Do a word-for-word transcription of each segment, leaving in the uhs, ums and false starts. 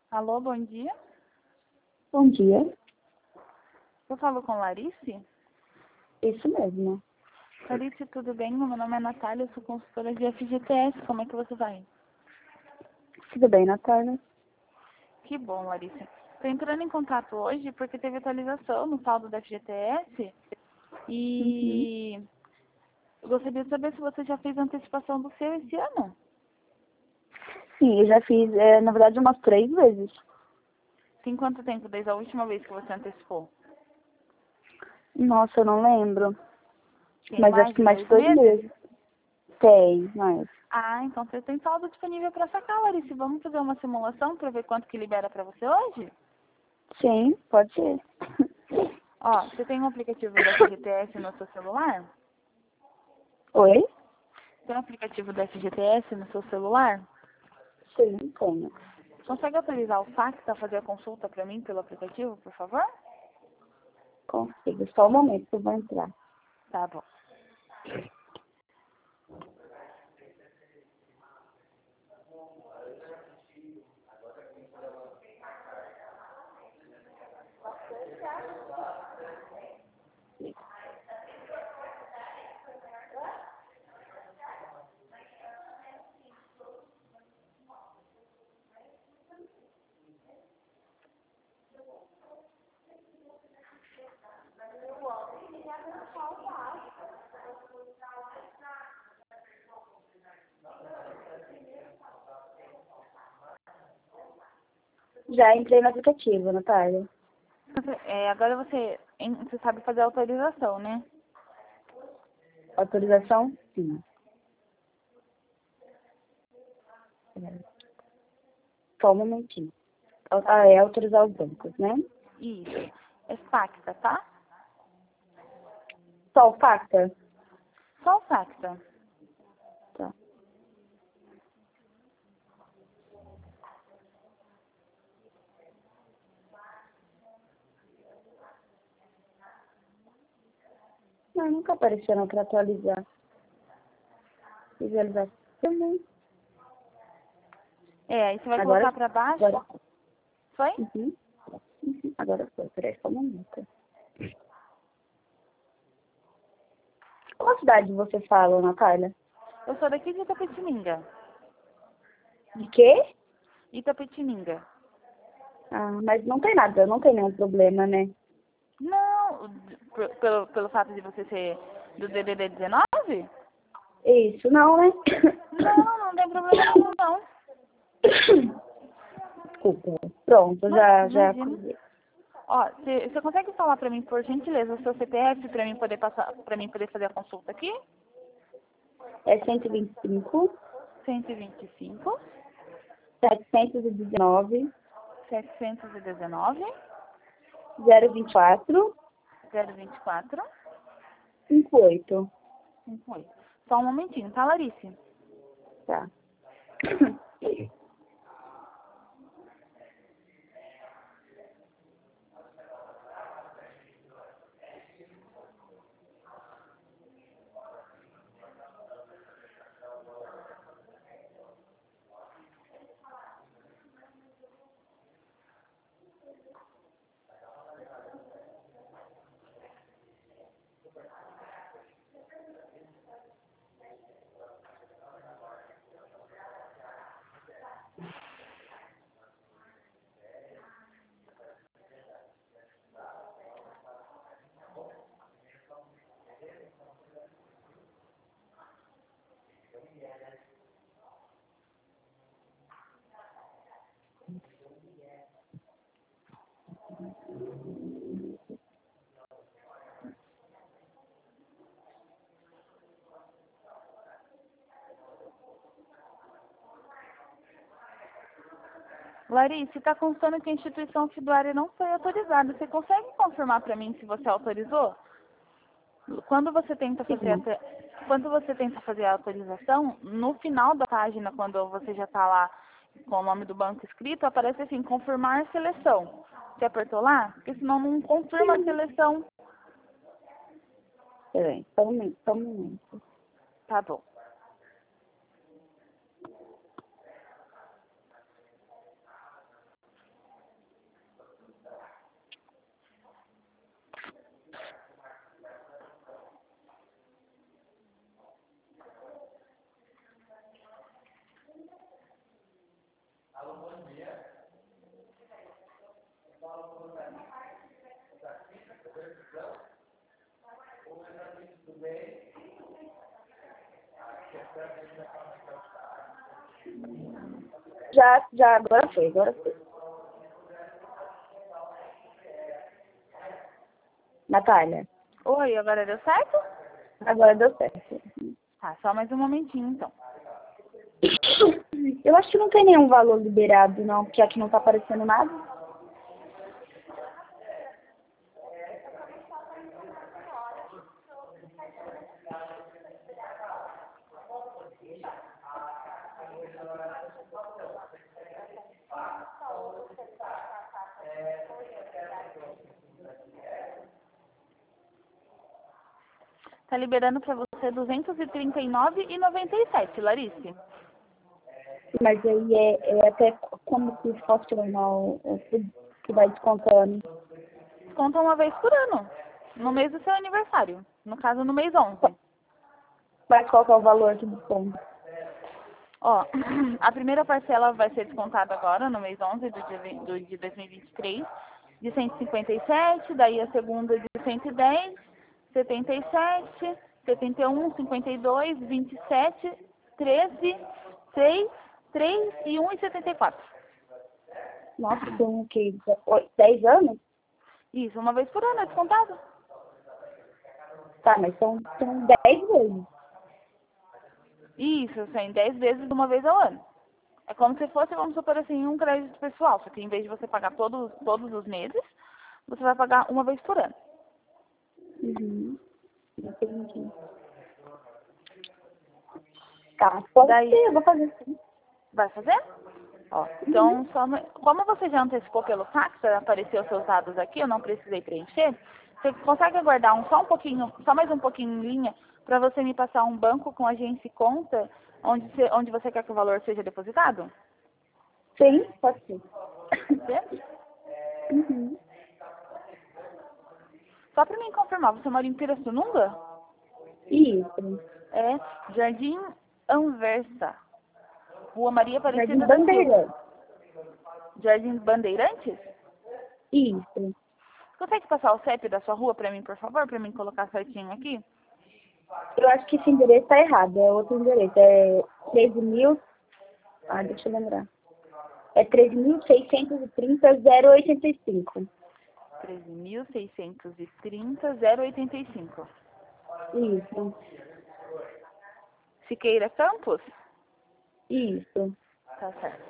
Alô, bom dia. Bom dia. Eu falo com Larice? Isso mesmo. Larice, tudo bem? Meu nome é Natália, eu sou consultora de F G T S. Como é que você vai? Tudo bem, Natália? Que bom, Larice. Estou entrando em contato hoje porque teve atualização no saldo da F G T S Uhum. e eu gostaria de saber se você já fez a antecipação do seu esse ano. Sim, eu já fiz, é, na verdade, umas três vezes. Tem quanto tempo desde a última vez que você antecipou? Nossa, eu não lembro. Tem Mas acho mais que de mais de dois dois meses? meses. Tem, mas... Ah, então você tem saldo disponível para sacar, Larice. Vamos fazer uma simulação para ver quanto que libera para você hoje? Sim, pode ser. Ó, você tem um aplicativo da F G T S no seu celular? Oi? Tem um aplicativo da F G T S no seu celular? Sim, tenho. Consegue autorizar o fax a fazer a consulta para mim pelo aplicativo, por favor? Consigo. Só um momento que eu vou entrar. Tá bom. Já entrei no aplicativo, Natália. É, agora você, em- você sabe fazer a autorização, né? Autorização? Sim. Só um momentinho. Tá Ah, bom. é autorizar os bancos, né? Isso. É Facta, tá? Só o Facta? Só o Facta. Tá. Não, nunca apareceu não para atualizar. Visualização. É, aí você vai Agora, colocar para baixo. agora, Foi? uhum, uhum, agora foi, peraí, só um momento. Qual cidade você fala, Natália? Eu sou daqui de Itapetininga. De quê? Itapetininga. Ah, mas não tem nada, não tem nenhum problema, né? Não, p- pelo, pelo fato de você ser do D D D dezenove? Isso, não, né? Não, não tem problema nenhum, não. Desculpa. Pronto, Mas, já, já imagina. acusei. Ó, você consegue falar pra mim, por gentileza, o seu C P F pra mim poder passar, para mim poder fazer a consulta aqui? É cento e vinte e cinco, cento e vinte e cinco, setecentos e dezenove, setecentos e dezenove, zero vinte e quatro, zero vinte e quatro, cinquenta e oito. cinquenta e oito. Só um momentinho, tá, Larice? Tá. Larice, tá constando que a instituição fiduciária não foi autorizada. Você consegue confirmar pra mim se você autorizou? Quando você tenta fazer a, Sim. te- quando você tenta fazer a autorização, no final da página, quando você já está lá com o nome do banco escrito, aparece assim, confirmar seleção. Você apertou lá? Porque senão não confirma a seleção. Peraí, só um momento, só um momento. Tá bom. Já, já, agora foi, agora foi. Natália, Oi, agora deu certo? agora deu certo. Tá, só mais um momentinho então. Eu acho que não tem nenhum valor liberado, não, porque aqui não tá aparecendo nada. Tá liberando pra você duzentos e trinta e nove reais e noventa e sete centavos, Larice. Mas aí é, é até como se fosse normal, é, que vai descontando. Desconta uma vez por ano, no mês do seu aniversário. No caso, no mês onze. Mas qual que é o valor que desconta? Ó, a primeira parcela vai ser descontada agora, no mês onze do dia, vi- do, de dois mil e vinte e três, de cento e cinquenta e sete, daí a segunda de cento e dez, setenta e sete, setenta e um, cinquenta e dois, vinte e sete, treze, seis, três e um e setenta e quatro. Nossa, são o quê? dez anos? Isso, uma vez por ano é descontado. Tá, mas são, são dez vezes. Isso, assim, dez vezes de uma vez ao ano. É como se fosse, vamos supor assim, um crédito pessoal, só que em vez de você pagar todos, todos os meses, você vai pagar uma vez por ano. Uhum. Entendi. Tá, pode Daí, ser, eu vou fazer sim. vai fazer? Ó, então, só, como você já antecipou pelo fax, apareceu os seus dados aqui, eu não precisei preencher, você consegue aguardar um, só um pouquinho, só mais um pouquinho em linha, para você me passar um banco com agência e conta, onde você, onde você quer que o valor seja depositado? Sim, pode ser. Certo? Uhum. Só para mim confirmar, você mora em Pirassununga? Isso. É Jardim Anversa, Rua Maria Jardim Aparecida da Silva. Bandeirante. Jardim Bandeirantes? Isso. Consegue passar o C E P da sua rua para mim, por favor, para mim colocar certinho aqui? Eu acho que esse endereço tá errado, é outro endereço. É treze mil. Ah, deixa eu lembrar. É treze mil seiscentos e trinta zero oitenta e cinco. treze mil seiscentos e trinta zero oitenta e cinco. Isso. Siqueira Campos? Isso. Tá certo.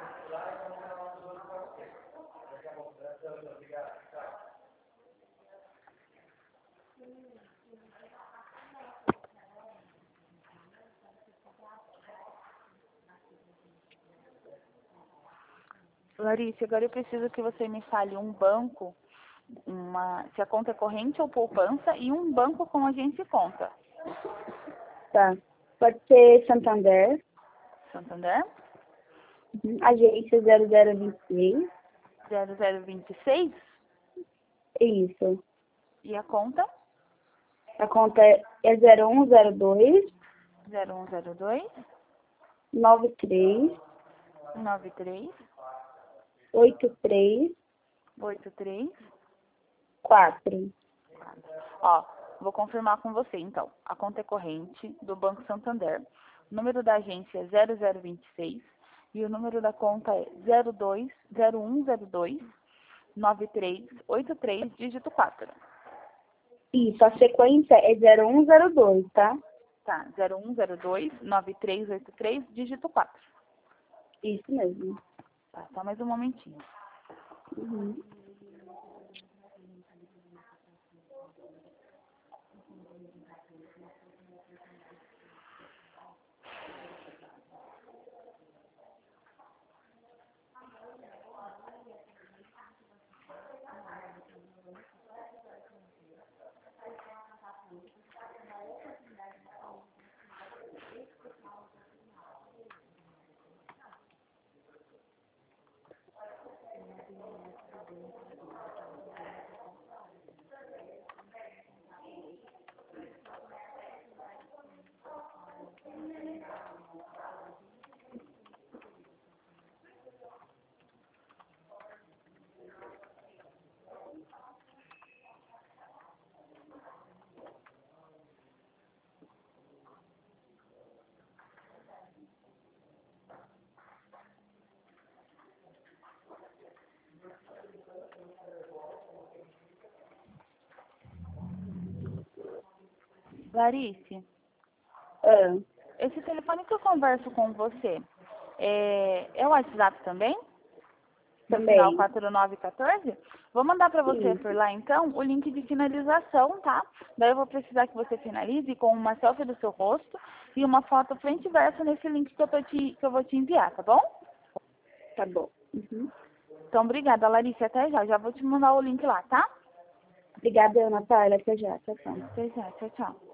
Larissa, agora eu preciso que você me fale um banco, uma, se a conta é corrente ou poupança, e um banco com agência e conta. Tá. Pode ser Santander. Santander? Uhum. Agência zero zero vinte e seis. zero zero vinte e seis. Isso. E a conta? A conta é é zero um zero dois zero um zero dois nove três nove três oito três oito três. quatro. Ó, vou confirmar com você, então. A conta é corrente do Banco Santander. O número da agência é zero zero vinte e seis e o número da conta é zero dois zero um zero dois nove três oito três, dígito quatro. Isso, a sequência é zero um zero dois, tá? Tá, zero um zero dois nove três oito três, dígito quatro. Isso mesmo. Tá, só mais um momentinho. Uhum. Larice, Ah, esse telefone que eu converso com você é, é o WhatsApp também? No final também. quatro nove um quatro? Vou mandar para você Isso. por lá, então, o link de finalização, tá? Daí eu vou precisar que você finalize com uma selfie do seu rosto e uma foto frente e verso nesse link que eu, tô te, que eu vou te enviar, tá bom? Tá bom. Uhum. Então, obrigada, Larissa. Até já. Já vou te mandar o link lá, tá? Obrigada, Natália. Até já. Tchau, tchau. Até já. Tchau, tchau.